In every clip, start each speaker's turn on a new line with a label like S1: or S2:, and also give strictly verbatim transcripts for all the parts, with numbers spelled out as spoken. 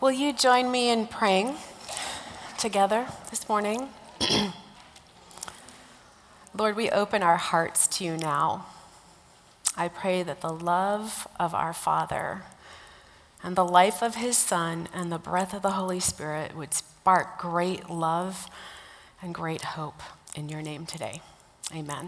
S1: Will you join me in praying together this morning? Lord, we open our hearts to you now. I pray that the love of our Father and the life of his Son and the breath of the Holy Spirit would spark great love and great hope in your name today. Amen.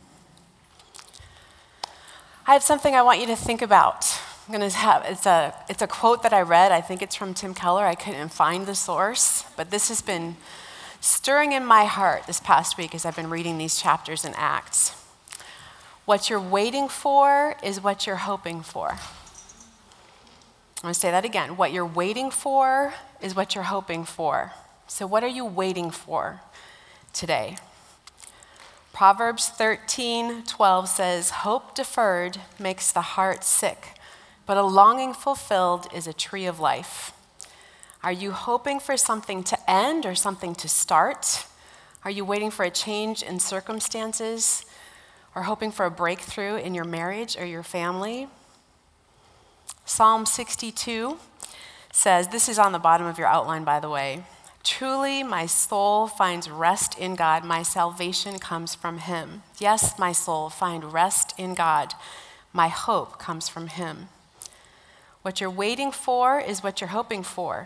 S1: I have something I want you to think about. I'm going to have, it's a, it's a quote that I read. I think it's from Tim Keller. I couldn't find the source, but this has been stirring in my heart this past week as I've been reading these chapters in Acts. What you're waiting for is what you're hoping for. I'm going to say that again. What you're waiting for is what you're hoping for. So what are you waiting for today? Proverbs thirteen twelve says, "Hope deferred makes the heart sick, but a longing fulfilled is a tree of life." Are you hoping for something to end or something to start? Are you waiting for a change in circumstances or hoping for a breakthrough in your marriage or your family? Psalm sixty-two says, this is on the bottom of your outline, by the way, "Truly my soul finds rest in God. My salvation comes from him." Yes, my soul, find rest in God. My hope comes from him. What you're waiting for is what you're hoping for.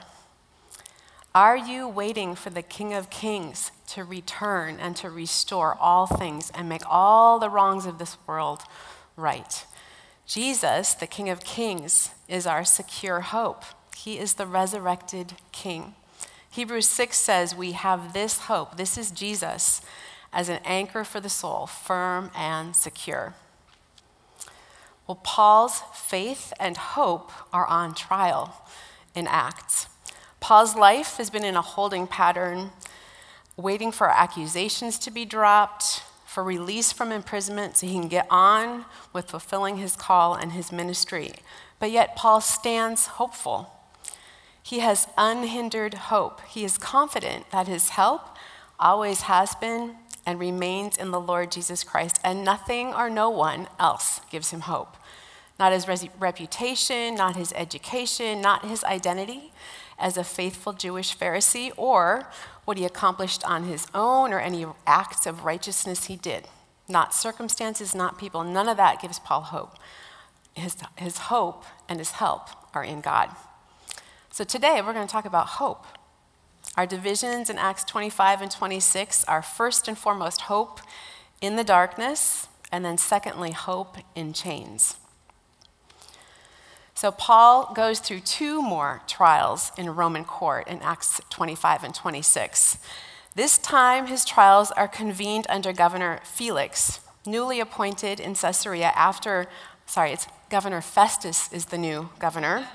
S1: Are you waiting for the King of Kings to return and to restore all things and make all the wrongs of this world right? Jesus, the King of Kings, is our secure hope. He is the resurrected King. Hebrews six says we have this hope. This is Jesus as an anchor for the soul, firm and secure. Well, Paul's faith and hope are on trial in Acts. Paul's life has been in a holding pattern, waiting for accusations to be dropped, for release from imprisonment so he can get on with fulfilling his call and his ministry. But yet Paul stands hopeful. He has unhindered hope. He is confident that his help always has been and remains in the Lord Jesus Christ, and nothing or no one else gives him hope. Not his res- reputation, not his education, not his identity as a faithful Jewish Pharisee, or what he accomplished on his own or any acts of righteousness he did. Not circumstances, not people. None of that gives Paul hope. His, his hope and his help are in God. So today we're going to talk about hope. Our divisions in Acts twenty-five and twenty-six are first and foremost hope in the darkness, and then secondly, hope in chains. So Paul goes through two more trials in Roman court in Acts twenty-five and twenty-six. This time his trials are convened under Governor Felix, newly appointed in Caesarea after, sorry, it's Governor Festus is the new governor.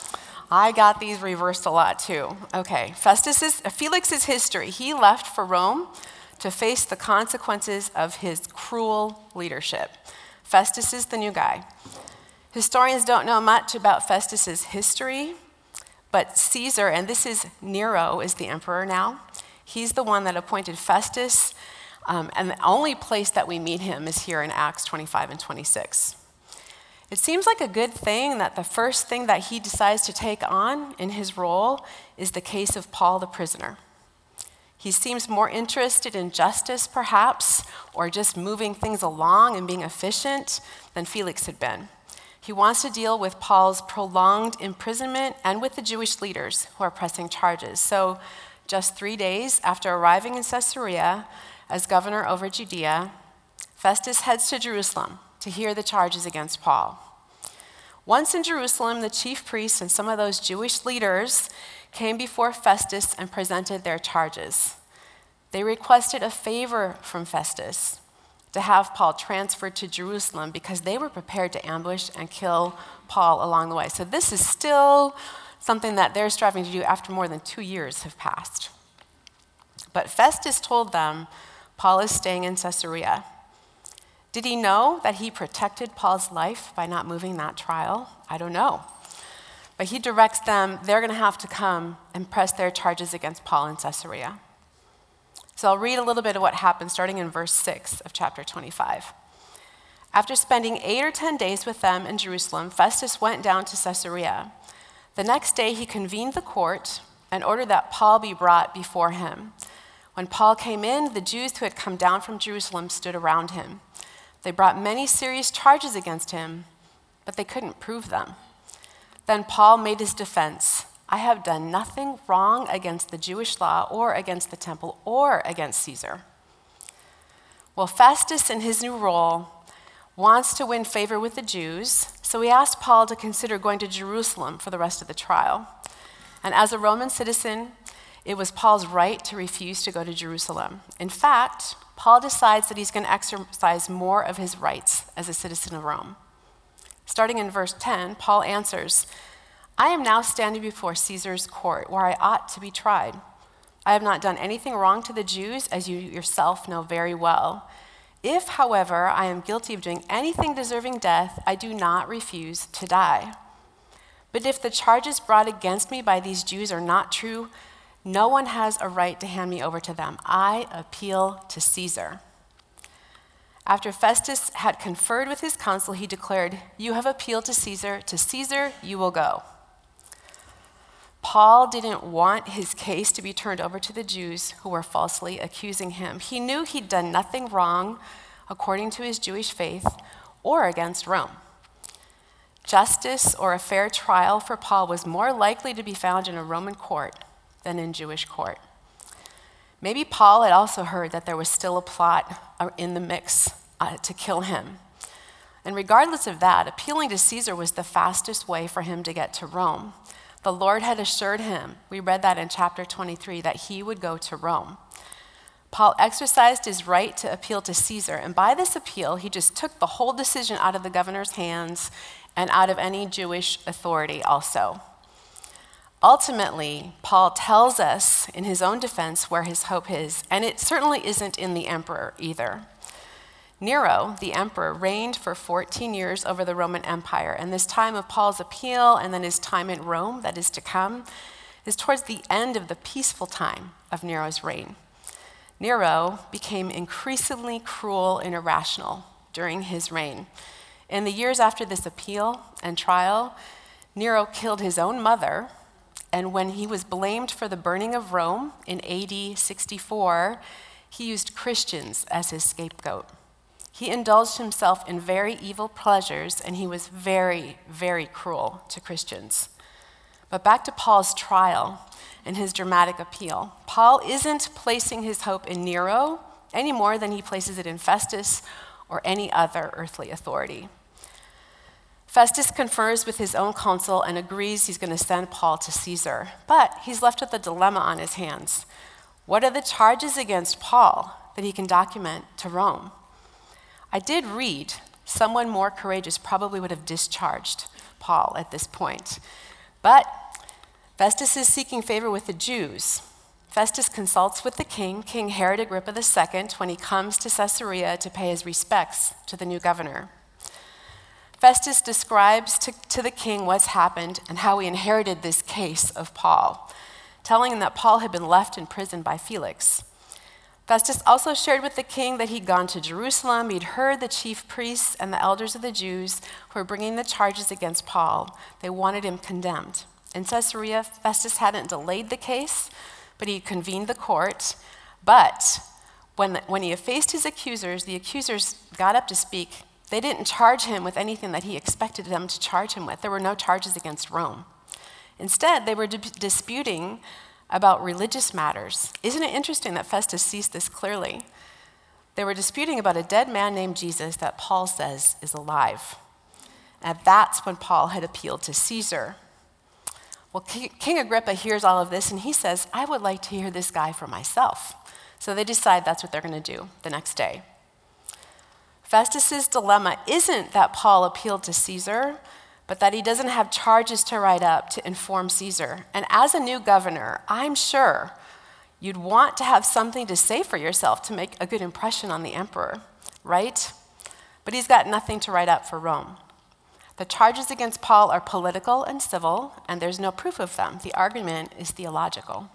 S1: I got these reversed a lot too. Okay, Festus is, Felix's history. He left for Rome to face the consequences of his cruel leadership. Festus is the new guy. Historians don't know much about Festus's history, but Caesar, and this is Nero, is the emperor now. He's the one that appointed Festus, um, and the only place that we meet him is here in Acts twenty-five and twenty-six. It seems like a good thing that the first thing that he decides to take on in his role is the case of Paul the prisoner. He seems more interested in justice, perhaps, or just moving things along and being efficient than Felix had been. He wants to deal with Paul's prolonged imprisonment and with the Jewish leaders who are pressing charges. So just three days after arriving in Caesarea as governor over Judea, Festus heads to Jerusalem to hear the charges against Paul. Once in Jerusalem, the chief priests and some of those Jewish leaders came before Festus and presented their charges. They requested a favor from Festus to have Paul transferred to Jerusalem because they were prepared to ambush and kill Paul along the way. So this is still something that they're striving to do after more than two years have passed. But Festus told them Paul is staying in Caesarea. Did he know that he protected Paul's life by not moving that trial? I don't know. But he directs them, they're going to have to come and press their charges against Paul in Caesarea. So I'll read a little bit of what happened starting in verse six of chapter twenty-five. After spending eight or ten days with them in Jerusalem, Festus went down to Caesarea. The next day he convened the court and ordered that Paul be brought before him. When Paul came in, the Jews who had come down from Jerusalem stood around him. They brought many serious charges against him, but they couldn't prove them. Then Paul made his defense. I have done nothing wrong against the Jewish law or against the temple or against Caesar. Well, Festus, in his new role, wants to win favor with the Jews, so he asked Paul to consider going to Jerusalem for the rest of the trial. And as a Roman citizen, it was Paul's right to refuse to go to Jerusalem. In fact, Paul decides that he's going to exercise more of his rights as a citizen of Rome. Starting in verse ten, Paul answers, I am now standing before Caesar's court, where I ought to be tried. I have not done anything wrong to the Jews, as you yourself know very well. If, however, I am guilty of doing anything deserving death, I do not refuse to die. But if the charges brought against me by these Jews are not true, no one has a right to hand me over to them. I appeal to Caesar. After Festus had conferred with his council, he declared, You have appealed to Caesar. To Caesar you will go. Paul didn't want his case to be turned over to the Jews who were falsely accusing him. He knew he'd done nothing wrong according to his Jewish faith or against Rome. Justice or a fair trial for Paul was more likely to be found in a Roman court than in Jewish court. Maybe Paul had also heard that there was still a plot in the mix uh, to kill him. And regardless of that, appealing to Caesar was the fastest way for him to get to Rome. The Lord had assured him, we read that in chapter twenty-three, that he would go to Rome. Paul exercised his right to appeal to Caesar, and by this appeal, he just took the whole decision out of the governor's hands and out of any Jewish authority also. Ultimately, Paul tells us in his own defense where his hope is, and it certainly isn't in the emperor either. Nero, the emperor, reigned for fourteen years over the Roman Empire, and this time of Paul's appeal and then his time in Rome that is to come is towards the end of the peaceful time of Nero's reign. Nero became increasingly cruel and irrational during his reign. In the years after this appeal and trial, Nero killed his own mother, and when he was blamed for the burning of Rome in A D sixty-four, he used Christians as his scapegoat. He indulged himself in very evil pleasures, and he was very, very cruel to Christians. But back to Paul's trial and his dramatic appeal. Paul isn't placing his hope in Nero any more than he places it in Festus or any other earthly authority. Festus confers with his own council and agrees he's going to send Paul to Caesar, but he's left with a dilemma on his hands. What are the charges against Paul that he can document to Rome? I did read someone more courageous probably would have discharged Paul at this point. But Festus is seeking favor with the Jews. Festus consults with the king, King Herod Agrippa the Second, when he comes to Caesarea to pay his respects to the new governor. Festus describes to, to the king what's happened and how he inherited this case of Paul, telling him that Paul had been left in prison by Felix. Festus also shared with the king that he'd gone to Jerusalem, he'd heard the chief priests and the elders of the Jews who were bringing the charges against Paul. They wanted him condemned. In Caesarea, Festus hadn't delayed the case, but he convened the court. But when, when he faced his accusers, the accusers got up to speak. They didn't charge him with anything that he expected them to charge him with. There were no charges against Rome. Instead, they were di- disputing about religious matters. Isn't it interesting that Festus sees this clearly? They were disputing about a dead man named Jesus that Paul says is alive. And that's when Paul had appealed to Caesar. Well, King Agrippa hears all of this and he says, I would like to hear this guy for myself. So they decide that's what they're going to do the next day. Festus's dilemma isn't that Paul appealed to Caesar, but that he doesn't have charges to write up to inform Caesar. And as a new governor, I'm sure you'd want to have something to say for yourself to make a good impression on the emperor, right? But he's got nothing to write up for Rome. The charges against Paul are political and civil, and there's no proof of them. The argument is theological.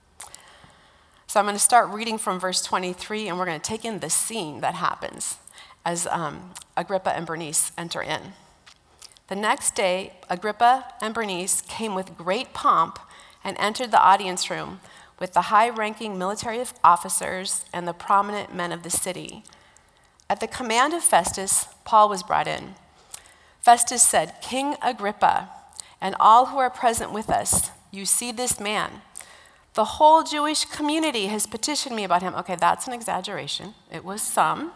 S1: So I'm going to start reading from verse twenty-three, and we're going to take in the scene that happens as um, Agrippa and Bernice enter in. The next day, Agrippa and Bernice came with great pomp and entered the audience room with the high-ranking military officers and the prominent men of the city. At the command of Festus, Paul was brought in. Festus said, "King Agrippa, and all who are present with us, you see this man. The whole Jewish community has petitioned me about him." Okay, that's an exaggeration. It was some.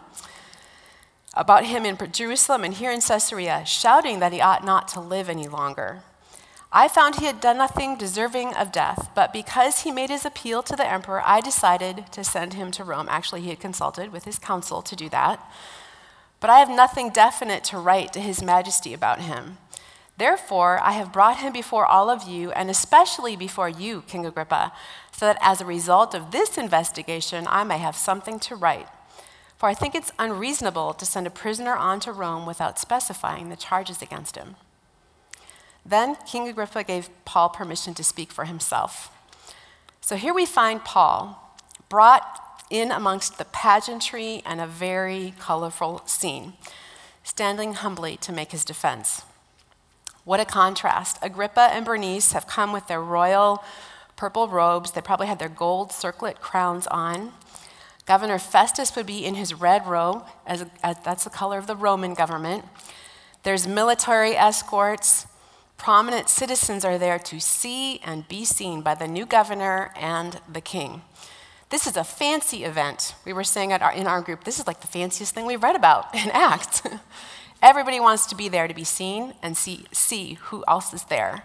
S1: About him in Jerusalem and here in Caesarea, shouting that he ought not to live any longer. I found he had done nothing deserving of death, but because he made his appeal to the emperor, I decided to send him to Rome. Actually, he had consulted with his council to do that. But I have nothing definite to write to his majesty about him. Therefore, I have brought him before all of you, and especially before you, King Agrippa, so that as a result of this investigation, I may have something to write. For I think it's unreasonable to send a prisoner on to Rome without specifying the charges against him. Then King Agrippa gave Paul permission to speak for himself. So here we find Paul brought in amongst the pageantry and a very colorful scene, standing humbly to make his defense. What a contrast. Agrippa and Bernice have come with their royal purple robes. They probably had their gold circlet crowns on. Governor Festus would be in his red robe, as, as that's the color of the Roman government. There's military escorts. Prominent citizens are there to see and be seen by the new governor and the king. This is a fancy event. We were saying at our, in our group, this is like the fanciest thing we've read about in Acts. Everybody wants to be there to be seen and see, see who else is there.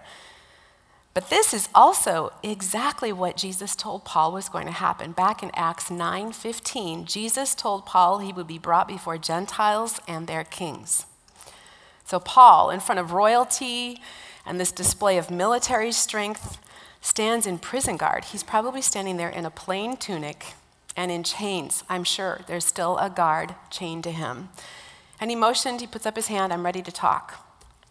S1: But this is also exactly what Jesus told Paul was going to happen. Back in Acts nine fifteen, Jesus told Paul he would be brought before Gentiles and their kings. So Paul, in front of royalty and this display of military strength, stands in prison guard. He's probably standing there in a plain tunic and in chains. I'm sure there's still a guard chained to him. And he motioned, he puts up his hand, "I'm ready to talk."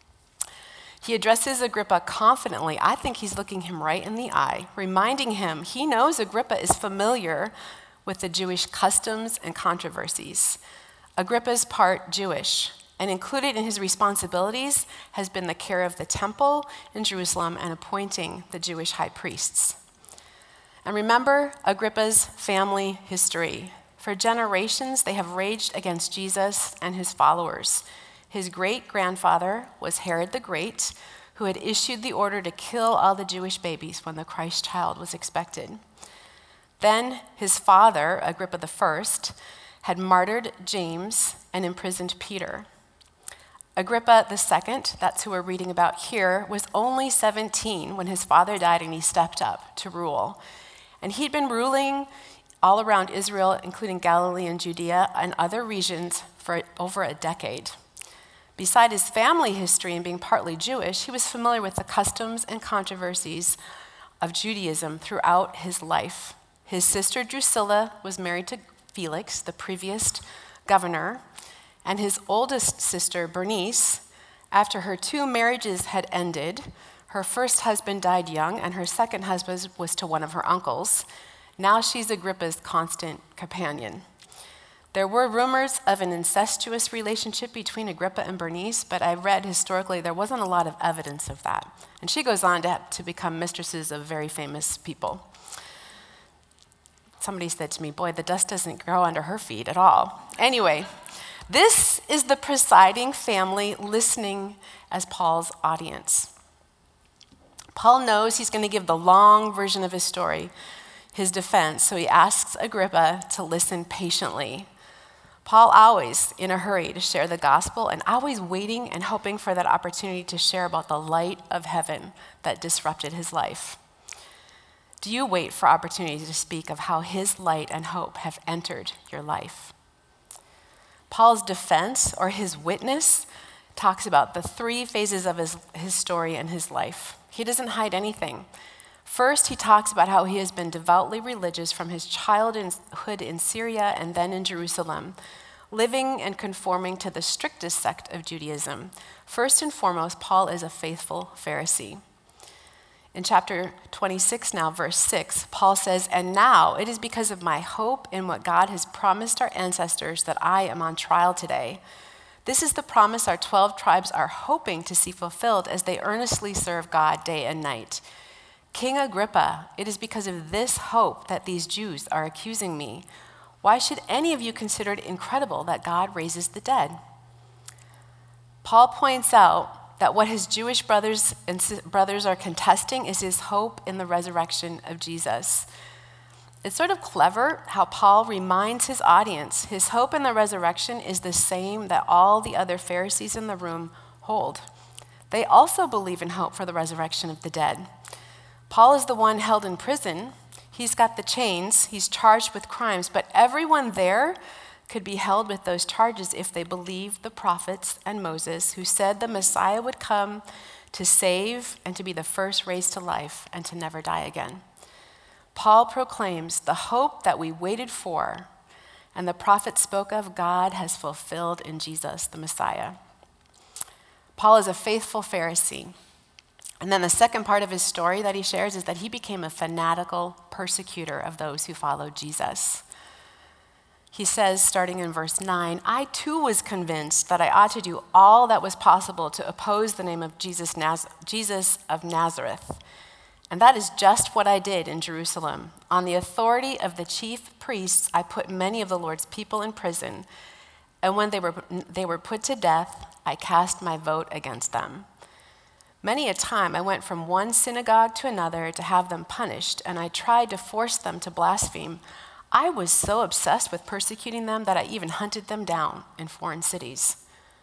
S1: He addresses Agrippa confidently. I think he's looking him right in the eye, reminding him he knows Agrippa is familiar with the Jewish customs and controversies. Agrippa's part Jewish, and included in his responsibilities has been the care of the temple in Jerusalem and appointing the Jewish high priests. And remember Agrippa's family history. For generations, they have raged against Jesus and his followers. His great-grandfather was Herod the Great, who had issued the order to kill all the Jewish babies when the Christ child was expected. Then his father, Agrippa the First, had martyred James and imprisoned Peter. Agrippa the Second, that's who we're reading about here, was only seventeen when his father died and he stepped up to rule. And he'd been ruling all around Israel, including Galilee and Judea and other regions, for over a decade. Beside his family history and being partly Jewish, he was familiar with the customs and controversies of Judaism throughout his life. His sister Drusilla was married to Felix, the previous governor, and his oldest sister Bernice, after her two marriages had ended, her first husband died young and her second husband was to one of her uncles. Now she's Agrippa's constant companion. There were rumors of an incestuous relationship between Agrippa and Bernice, but I read historically there wasn't a lot of evidence of that. And she goes on to, to become mistresses of very famous people. Somebody said to me, boy, the dust doesn't grow under her feet at all. Anyway, this is the presiding family listening as Paul's audience. Paul knows he's going to give the long version of his story, his defense, so he asks Agrippa to listen patiently. Paul always in a hurry to share the gospel and always waiting and hoping for that opportunity to share about the light of heaven that disrupted his life. Do you wait for opportunity to speak of how his light and hope have entered your life? Paul's defense, or his witness, talks about the three phases of his, his story and his life. He doesn't hide anything. First, he talks about how he has been devoutly religious from his childhood in Syria and then in Jerusalem, living and conforming to the strictest sect of Judaism. First and foremost, Paul is a faithful Pharisee. In chapter twenty-six now, verse six, Paul says, "And now it is because of my hope in what God has promised our ancestors that I am on trial today. This is the promise our twelve tribes are hoping to see fulfilled as they earnestly serve God day and night. King Agrippa, it is because of this hope that these Jews are accusing me. Why should any of you consider it incredible that God raises the dead?" Paul points out that what his Jewish brothers and brothers are contesting is his hope in the resurrection of Jesus. It's sort of clever how Paul reminds his audience his hope in the resurrection is the same that all the other Pharisees in the room hold. They also believe in hope for the resurrection of the dead. Paul is the one held in prison. He's got the chains. He's charged with crimes, but everyone there could be held with those charges if they believed the prophets and Moses, who said the Messiah would come to save and to be the first raised to life and to never die again. Paul proclaims the hope that we waited for and the prophets spoke of, God has fulfilled in Jesus, the Messiah. Paul is a faithful Pharisee. And then the second part of his story that he shares is that he became a fanatical persecutor of those who followed Jesus. He says, starting in verse nine, "I too was convinced that I ought to do all that was possible to oppose the name of Jesus, Naz- Jesus of Nazareth. And that is just what I did in Jerusalem. On the authority of the chief priests, I put many of the Lord's people in prison. And when they were, they were put to death, I cast my vote against them. Many a time I went from one synagogue to another to have them punished, and I tried to force them to blaspheme. I was so obsessed with persecuting them that I even hunted them down in foreign cities."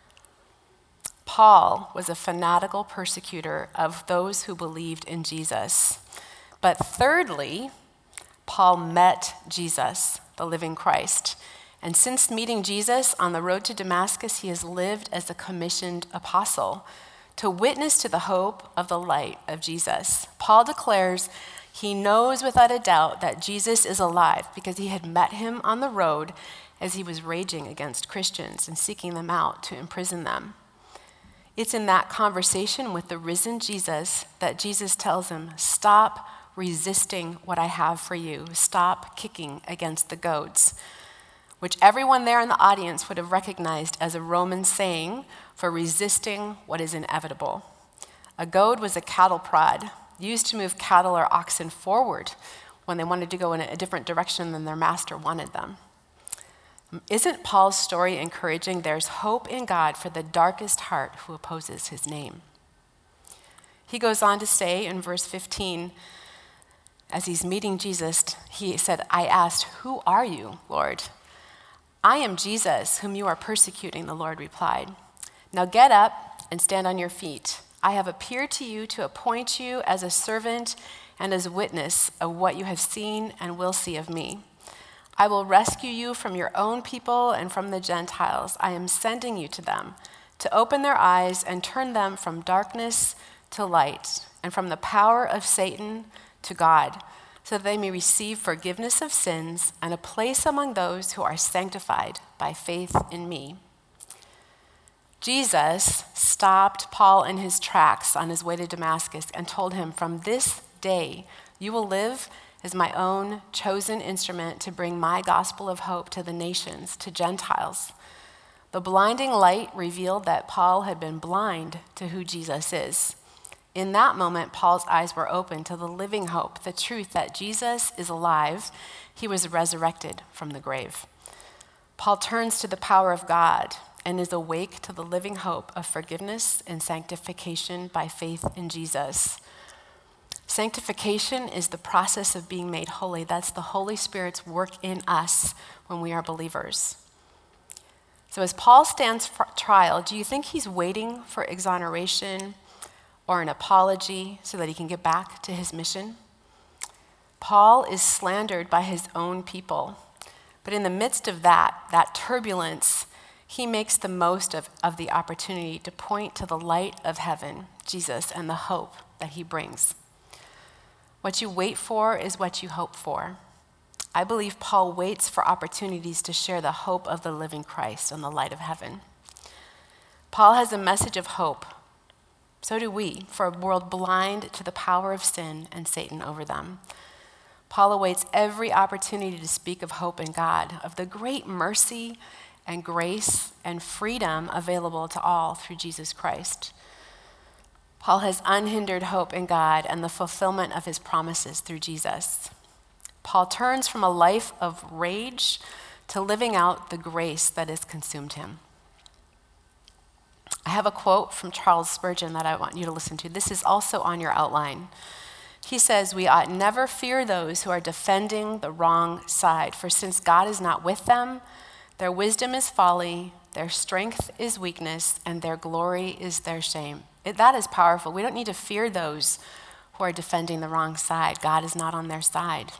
S1: Paul was a fanatical persecutor of those who believed in Jesus. But thirdly, Paul met Jesus, the living Christ. And since meeting Jesus on the road to Damascus, he has lived as a commissioned apostle to witness to the hope of the light of Jesus. Paul declares he knows without a doubt that Jesus is alive because he had met him on the road as he was raging against Christians and seeking them out to imprison them. It's in that conversation with the risen Jesus that Jesus tells him, "Stop resisting what I have for you. Stop kicking against the goads," which everyone there in the audience would have recognized as a Roman saying for resisting what is inevitable. A goad was a cattle prod used to move cattle or oxen forward when they wanted to go in a different direction than their master wanted them. Isn't Paul's story encouraging? There's hope in God for the darkest heart who opposes his name. He goes on to say in verse fifteen, as he's meeting Jesus, he said, "I asked, 'Who are you, Lord?' 'I am Jesus, whom you are persecuting,' the Lord replied. 'Now get up and stand on your feet. I have appeared to you to appoint you as a servant and as witness of what you have seen and will see of me. I will rescue you from your own people and from the Gentiles. I am sending you to them to open their eyes and turn them from darkness to light and from the power of Satan to God, so that they may receive forgiveness of sins and a place among those who are sanctified by faith in me." Jesus stopped Paul in his tracks on his way to Damascus and told him, "From this day you will live as my own chosen instrument to bring my gospel of hope to the nations, to Gentiles." The blinding light revealed that Paul had been blind to who Jesus is. In that moment, Paul's eyes were open to the living hope, the truth that Jesus is alive. He was resurrected from the grave. Paul turns to the power of God and is awake to the living hope of forgiveness and sanctification by faith in Jesus. Sanctification is the process of being made holy. That's the Holy Spirit's work in us when we are believers. So as Paul stands for trial, do you think he's waiting for exoneration or an apology so that he can get back to his mission? Paul is slandered by his own people. But in the midst of that, that turbulence, he makes the most of, of the opportunity to point to the light of heaven, Jesus, and the hope that he brings. What you wait for is what you hope for. I believe Paul waits for opportunities to share the hope of the living Christ and the light of heaven. Paul has a message of hope. So do we, for a world blind to the power of sin and Satan over them. Paul awaits every opportunity to speak of hope in God, of the great mercy and grace and freedom available to all through Jesus Christ. Paul has unhindered hope in God and the fulfillment of his promises through Jesus. Paul turns from a life of rage to living out the grace that has consumed him. I have a quote from Charles Spurgeon that I want you to listen to. This is also on your outline. He says, "We ought never fear those who are defending the wrong side, for since God is not with them, their wisdom is folly, their strength is weakness, and their glory is their shame." It, that is powerful. We don't need to fear those who are defending the wrong side. God is not on their side.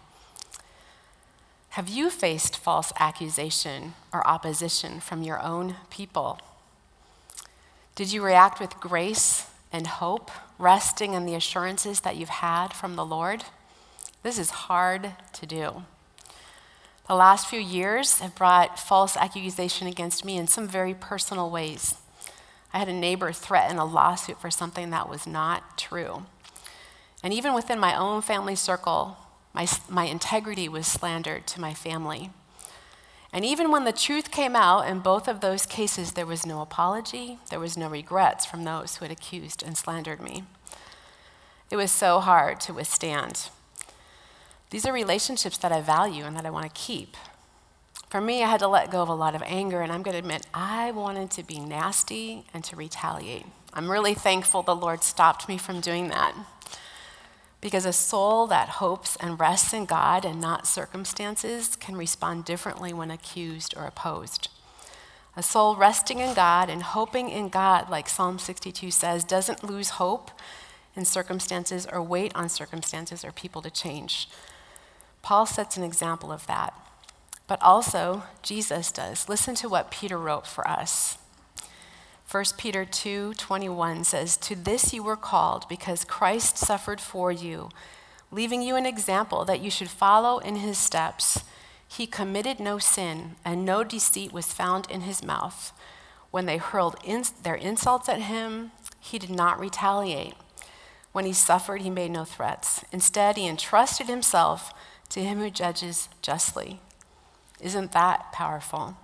S1: Have you faced false accusation or opposition from your own people? Did you react with grace and hope, resting in the assurances that you've had from the Lord? This is hard to do. The last few years have brought false accusation against me in some very personal ways. I had a neighbor threaten a lawsuit for something that was not true. And even within my own family circle, my, my integrity was slandered to my family. And even when the truth came out in both of those cases, there was no apology, there was no regrets from those who had accused and slandered me. It was so hard to withstand. These are relationships that I value and that I want to keep. For me, I had to let go of a lot of anger, and I'm going to admit I wanted to be nasty and to retaliate. I'm really thankful the Lord stopped me from doing that. Because a soul that hopes and rests in God and not circumstances can respond differently when accused or opposed. A soul resting in God and hoping in God, like Psalm sixty-two says, doesn't lose hope in circumstances or wait on circumstances or people to change. Paul sets an example of that. But also, Jesus does. Listen to what Peter wrote for us. First Peter two twenty-one says, "To this you were called, because Christ suffered for you, leaving you an example that you should follow in his steps. He committed no sin, and no deceit was found in his mouth. When they hurled in their insults at him, he did not retaliate. When he suffered, he made no threats. Instead, he entrusted himself to him who judges justly." Isn't that powerful?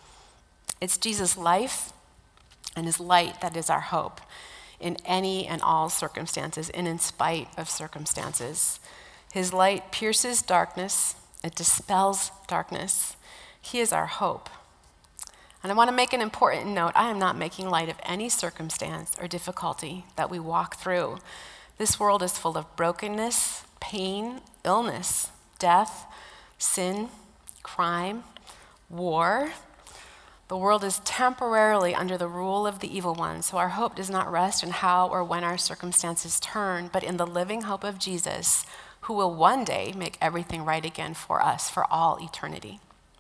S1: It's Jesus' life and his light that is our hope in any and all circumstances and in spite of circumstances. His light pierces darkness, it dispels darkness. He is our hope. And I want to make an important note. I am not making light of any circumstance or difficulty that we walk through. This world is full of brokenness, pain, illness, death, sin, crime, war. The world is temporarily under the rule of the evil one, so our hope does not rest in how or when our circumstances turn, but in the living hope of Jesus, who will one day make everything right again for us for all eternity.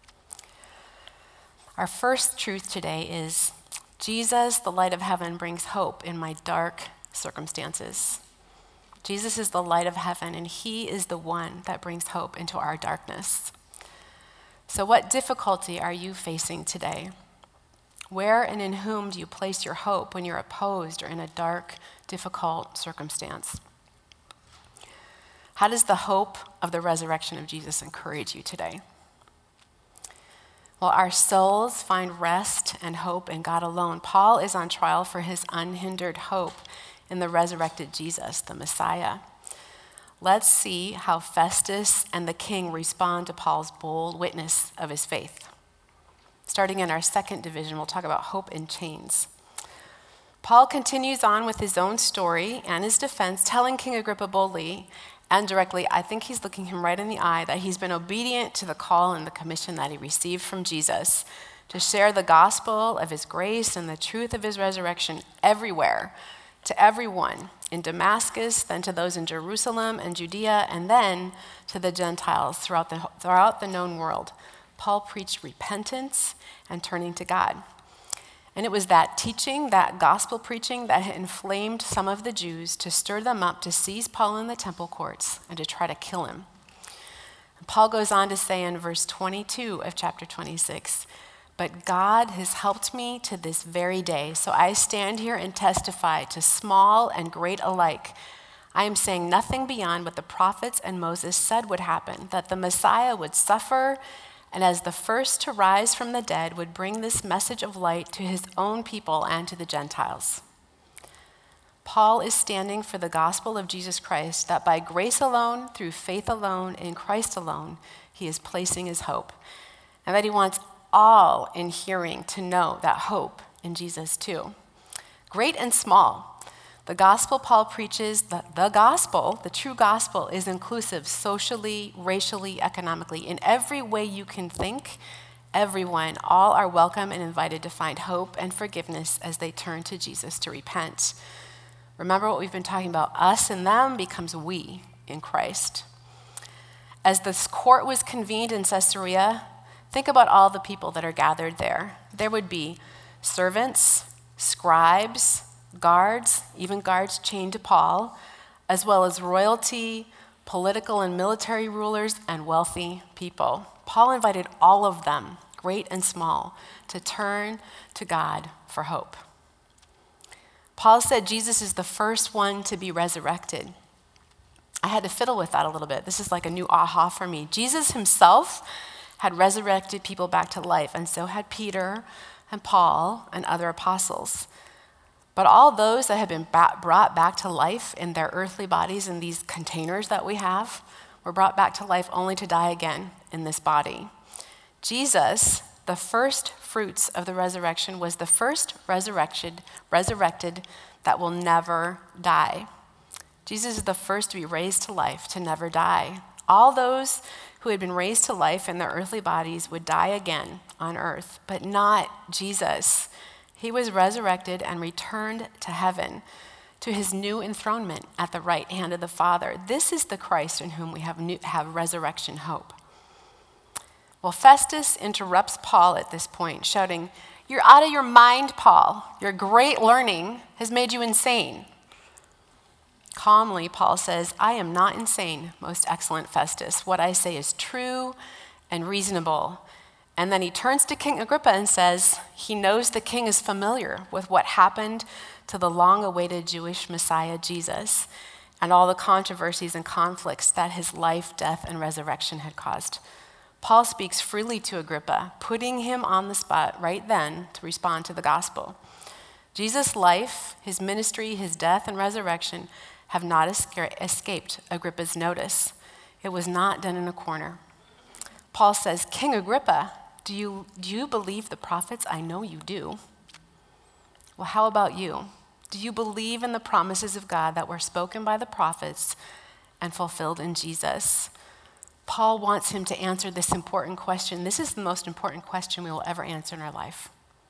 S1: Our first truth today is Jesus, the light of heaven, brings hope in my dark circumstances. Jesus is the light of heaven, and he is the one that brings hope into our darkness. So what difficulty are you facing today? Where and in whom do you place your hope when you're opposed or in a dark, difficult circumstance? How does the hope of the resurrection of Jesus encourage you today? While our souls find rest and hope in God alone, Paul is on trial for his unhindered hope in the resurrected Jesus, the Messiah. Let's see how Festus and the king respond to Paul's bold witness of his faith. Starting in our second division, we'll talk about hope in chains. Paul continues on with his own story and his defense, telling King Agrippa boldly and directly, I think he's looking him right in the eye, that he's been obedient to the call and the commission that he received from Jesus to share the gospel of his grace and the truth of his resurrection everywhere, to everyone in Damascus, then to those in Jerusalem and Judea, and then to the Gentiles throughout the, throughout the known world. Paul preached repentance and turning to God. And it was that teaching, that gospel preaching, that had inflamed some of the Jews to stir them up to seize Paul in the temple courts and to try to kill him. And Paul goes on to say in verse twenty-two of chapter twenty-six, "But God has helped me to this very day, so I stand here and testify to small and great alike. I am saying nothing beyond what the prophets and Moses said would happen, that the Messiah would suffer and as the first to rise from the dead would bring this message of light to his own people and to the Gentiles. Paul is standing for the gospel of Jesus Christ, that by grace alone, through faith alone, in Christ alone, he is placing his hope, and that he wants all in hearing to know that hope in Jesus too. Great and small, the gospel Paul preaches, the, the gospel, the true gospel, is inclusive socially, racially, economically. In every way you can think, everyone, all are welcome and invited to find hope and forgiveness as they turn to Jesus to repent. Remember what we've been talking about. Us and them becomes we in Christ. As this court was convened in Caesarea, think about all the people that are gathered there. There would be servants, scribes, guards, even guards chained to Paul, as well as royalty, political and military rulers, and wealthy people. Paul invited all of them, great and small, to turn to God for hope. Paul said Jesus is the first one to be resurrected. I had to fiddle with that a little bit. This is like a new aha for me. Jesus himself had resurrected people back to life, and so had Peter and Paul and other apostles. But all those that had been brought back to life in their earthly bodies in these containers that we have were brought back to life only to die again in this body. Jesus, the first fruits of the resurrection, was the first resurrection, resurrected that will never die. Jesus is the first to be raised to life, to never die. All those who had been raised to life in their earthly bodies would die again on earth, but not Jesus. He was resurrected and returned to heaven, to his new enthronement at the right hand of the Father. This is the Christ in whom we have, new, have resurrection hope. Well, Festus interrupts Paul at this point, shouting, "You're out of your mind, Paul. Your great learning has made you insane." Calmly, Paul says, "I am not insane, most excellent Festus. What I say is true and reasonable." And then he turns to King Agrippa and says he knows the king is familiar with what happened to the long-awaited Jewish Messiah, Jesus, and all the controversies and conflicts that his life, death, and resurrection had caused. Paul speaks freely to Agrippa, putting him on the spot right then to respond to the gospel. Jesus' life, his ministry, his death, and resurrection have not escaped Agrippa's notice. It was not done in a corner. Paul says, "King Agrippa, do you, do you believe the prophets? I know you do." Well, how about you? Do you believe in the promises of God that were spoken by the prophets and fulfilled in Jesus? Paul wants him to answer this important question. This is the most important question we will ever answer in our life.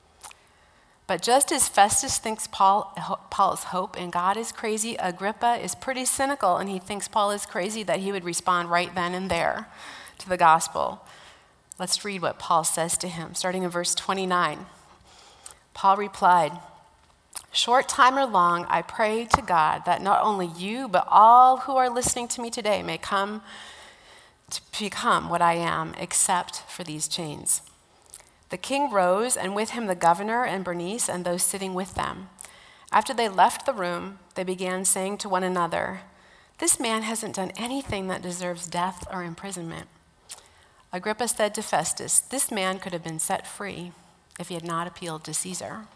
S1: But just as Festus thinks Paul, Paul's hope in God is crazy, Agrippa is pretty cynical, and he thinks Paul is crazy that he would respond right then and there to the gospel. Let's read what Paul says to him, starting in verse twenty-nine. Paul replied, "Short time or long, I pray to God that not only you, but all who are listening to me today may come to become what I am, except for these chains." The king rose, and with him the governor and Bernice and those sitting with them. After they left the room, they began saying to one another, "This man hasn't done anything that deserves death or imprisonment." Agrippa said to Festus, "This man could have been set free if he had not appealed to Caesar."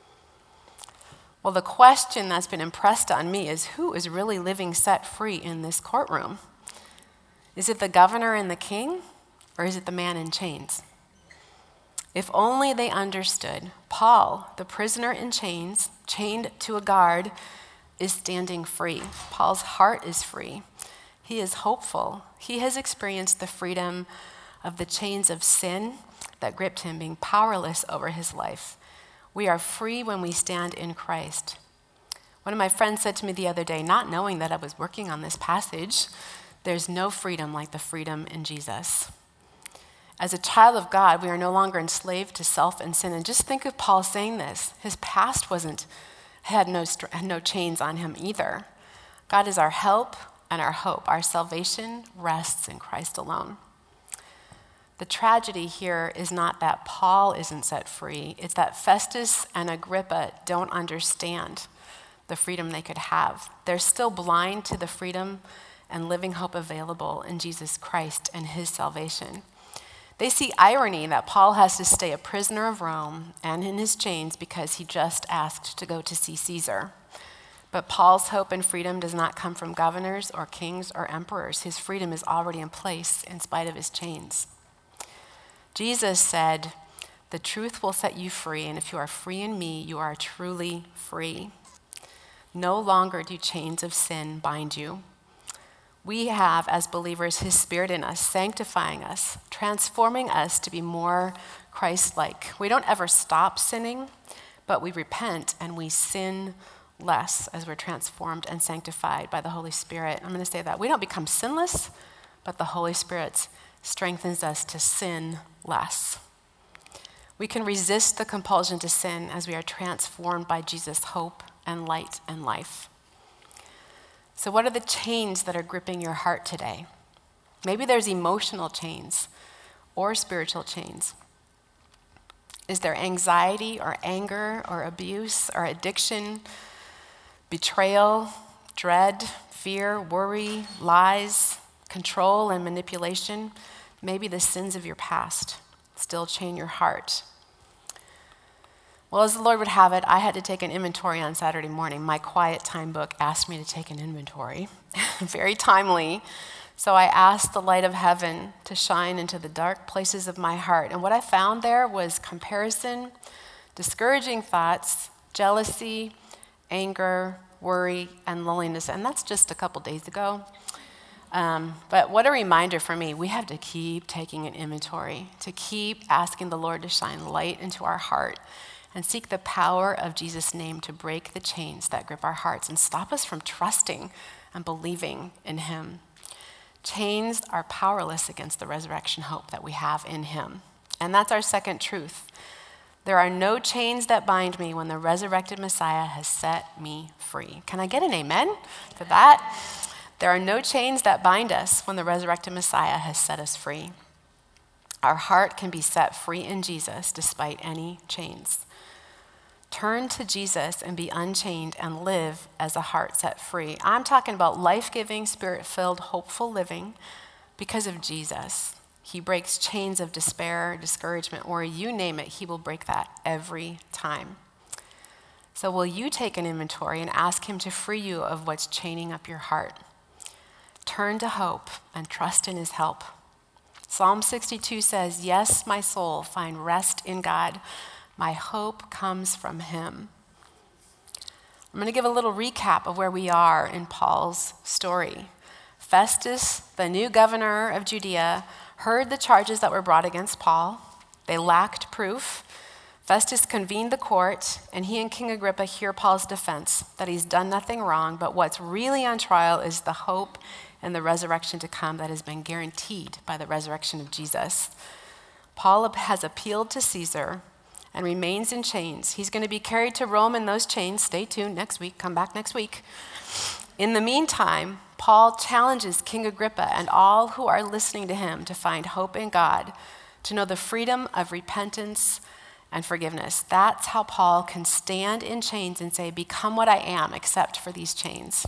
S1: Well, the question that's been impressed on me is, who is really living set free in this courtroom? Is it the governor and the king, or is it the man in chains? If only they understood. Paul, the prisoner in chains, chained to a guard, is standing free. Paul's heart is free. He is hopeful. He has experienced the freedom of the chains of sin that gripped him, being powerless over his life. We are free when we stand in Christ. One of my friends said to me the other day, not knowing that I was working on this passage, "There's no freedom like the freedom in Jesus." As a child of God, we are no longer enslaved to self and sin. And just think of Paul saying this. His past wasn't, had no, had no chains on him either. God is our help and our hope. Our salvation rests in Christ alone. The tragedy here is not that Paul isn't set free. It's that Festus and Agrippa don't understand the freedom they could have. They're still blind to the freedom and living hope available in Jesus Christ and his salvation. They see irony that Paul has to stay a prisoner of Rome and in his chains because he just asked to go to see Caesar. But Paul's hope and freedom does not come from governors or kings or emperors. His freedom is already in place in spite of his chains. Jesus said, "The truth will set you free, and if you are free in me, you are truly free. No longer do chains of sin bind you." We have, as believers, his Spirit in us, sanctifying us, transforming us to be more Christ-like. We don't ever stop sinning, but we repent and we sin less as we're transformed and sanctified by the Holy Spirit. I'm going to say that. We don't become sinless, but the Holy Spirit strengthens us to sin less. We can resist the compulsion to sin as we are transformed by Jesus' hope and light and life. So what are the chains that are gripping your heart today? Maybe there's emotional chains or spiritual chains. Is there anxiety or anger or abuse or addiction, betrayal, dread, fear, worry, lies, control, and manipulation? Maybe the sins of your past still chain your heart. Well, as the Lord would have it, I had to take an inventory on Saturday morning. My quiet time book asked me to take an inventory. Very timely. So I asked the light of heaven to shine into the dark places of my heart. And what I found there was comparison, discouraging thoughts, jealousy, anger, worry, and loneliness. And that's just a couple days ago. Um, but what a reminder for me. We have to keep taking an inventory, to keep asking the Lord to shine light into our heart and seek the power of Jesus' name to break the chains that grip our hearts and stop us from trusting and believing in him. Chains are powerless against the resurrection hope that we have in him. And that's our second truth. There are no chains that bind me when the resurrected Messiah has set me free. Can I get an amen to that? There are no chains that bind us when the resurrected Messiah has set us free. Our heart can be set free in Jesus despite any chains. Turn to Jesus and be unchained and live as a heart set free. I'm talking about life-giving, spirit-filled, hopeful living because of Jesus. He breaks chains of despair, discouragement, worry, you name it, he will break that every time. So will you take an inventory and ask him to free you of what's chaining up your heart? Turn to hope and trust in his help. Psalm sixty-two says, "Yes, my soul, find rest in God. My hope comes from him." I'm going to give a little recap of where we are in Paul's story. Festus, the new governor of Judea, heard the charges that were brought against Paul. They lacked proof. Festus convened the court, and he and King Agrippa hear Paul's defense, that he's done nothing wrong, but what's really on trial is the hope and the resurrection to come that has been guaranteed by the resurrection of Jesus. Paul has appealed to Caesar and remains in chains. He's going to be carried to Rome in those chains. Stay tuned next week. Come back next week. In the meantime, Paul challenges King Agrippa and all who are listening to him to find hope in God, to know the freedom of repentance and forgiveness. That's how Paul can stand in chains and say, "Become what I am, except for these chains."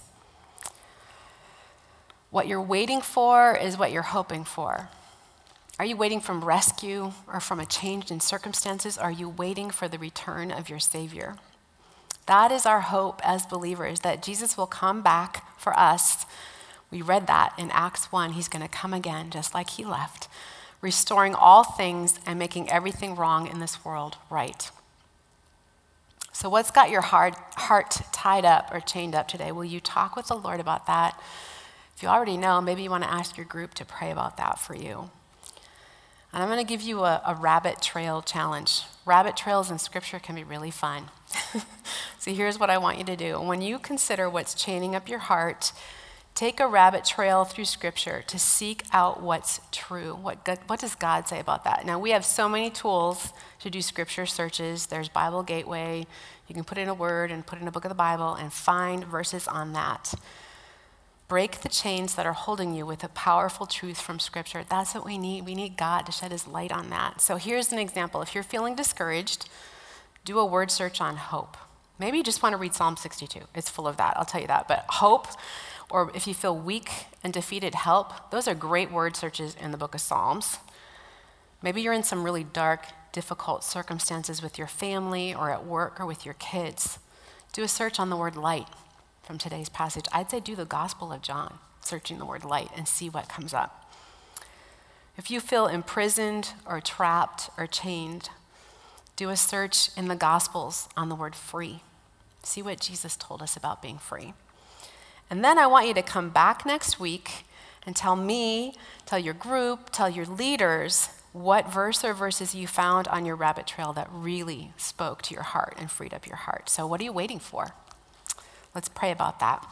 S1: What you're waiting for is what you're hoping for. Are you waiting from rescue or from a change in circumstances? Or are you waiting for the return of your Savior? That is our hope as believers, that Jesus will come back for us. We read that in Acts one. He's going to come again just like he left, restoring all things and making everything wrong in this world right. So what's got your heart, heart tied up or chained up today? Will you talk with the Lord about that? If you already know, maybe you want to ask your group to pray about that for you. And I'm going to give you a, a rabbit trail challenge. Rabbit trails in Scripture can be really fun. So here's what I want you to do. When you consider what's chaining up your heart, take a rabbit trail through Scripture to seek out what's true. What, God, what does God say about that? Now, we have so many tools to do Scripture searches. There's Bible Gateway. You can put in a word and put in a book of the Bible and find verses on that. Break the chains that are holding you with a powerful truth from Scripture. That's what we need. We need God to shed his light on that. So here's an example. If you're feeling discouraged, do a word search on hope. Maybe you just want to read Psalm sixty-two. It's full of that, I'll tell you that. But hope, or if you feel weak and defeated, help. Those are great word searches in the book of Psalms. Maybe you're in some really dark, difficult circumstances with your family or at work or with your kids. Do a search on the word light from today's passage. I'd say do the Gospel of John, searching the word light, and see what comes up. If you feel imprisoned or trapped or chained, do a search in the Gospels on the word free. See what Jesus told us about being free. And then I want you to come back next week and tell me, tell your group, tell your leaders what verse or verses you found on your rabbit trail that really spoke to your heart and freed up your heart. So what are you waiting for? Let's pray about that.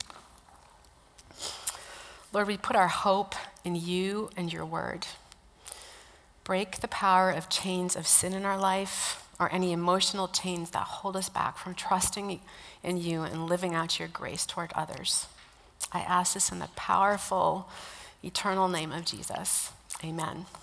S1: Lord, we put our hope in you and your word. Break the power of chains of sin in our life or any emotional chains that hold us back from trusting in you and living out your grace toward others. I ask this in the powerful, eternal name of Jesus. Amen.